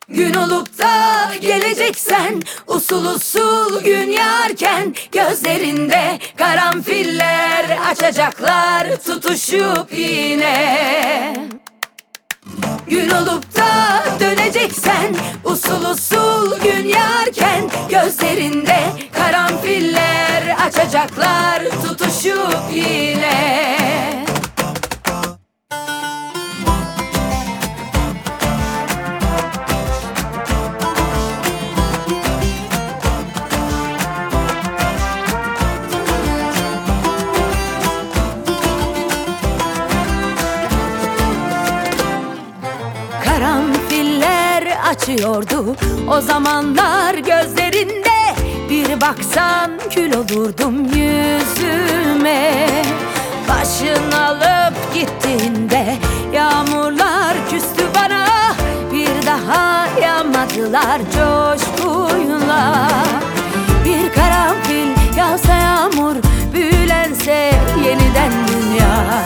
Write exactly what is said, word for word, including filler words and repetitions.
Gün olup da geleceksen, usul usul gün yarken, gözlerinde karanfiller açacaklar tutuşup yine. Gün olup da döneceksen, usul usul gün yarken, gözlerinde karanfiller açacaklar tutuşup yine. Karanfiller açıyordu o zamanlar gözlerinde. Bir baksan kül olurdum yüzüme. Başın alıp gittiğinde yağmurlar küstü bana. Bir daha yağmadılar coşkuyla. Bir karanfil yağsa yağmur, büyülense yeniden dünya.